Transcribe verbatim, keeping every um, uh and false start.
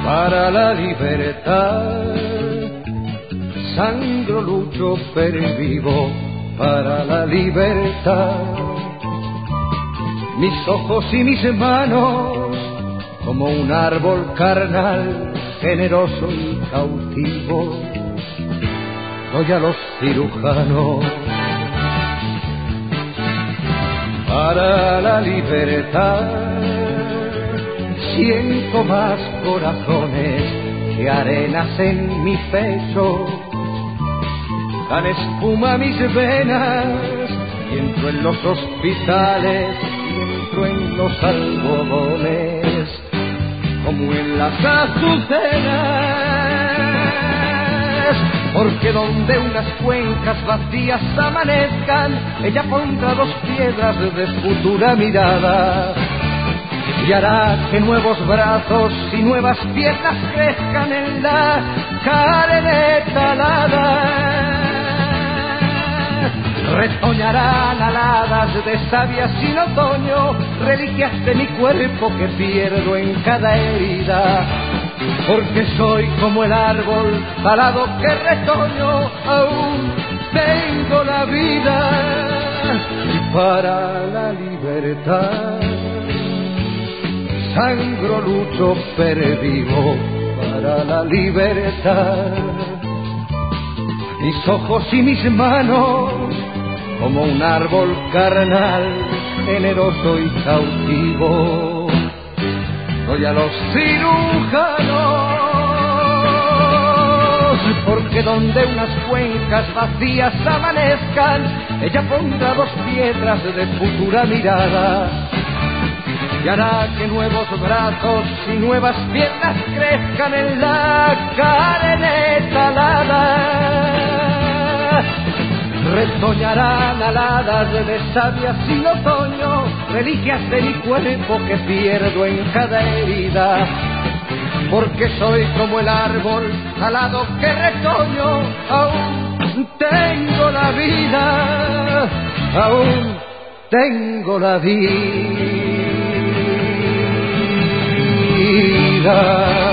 para la libertad. Sangro, lucho, pervivo para la libertad. Mis ojos y mis manos, como un árbol carnal, generoso y cautivo, doy a los cirujanos para la libertad. Siento más corazones que arenas en mi pecho, dan espuma a mis venas y entro en los hospitales y entro en los algodones como en las azucenas, porque donde unas cuencas vacías amanezcan, ella pondrá dos piedras de futura mirada y hará que nuevos brazos y nuevas piernas crezcan en la carne talada. Retoñarán aladas de savia sin otoño, reliquias de mi cuerpo que pierdo en cada herida, porque soy como el árbol talado que retoño, aún tengo la vida para la libertad. Sangro, lucho, pervivo para la libertad. Mis ojos y mis manos, como un árbol carnal, generoso y cautivo, doy a los cirujanos, porque donde unas cuencas vacías amanezcan, ella pondrá dos piedras de futura mirada y hará que nuevos brazos y nuevas piernas crezcan en la carne talada. Retoñarán aladas de savia sin otoño, reliquias de mi cuerpo que pierdo en cada herida, porque soy como el árbol talado que retoño, aún tengo la vida, aún tengo la vida.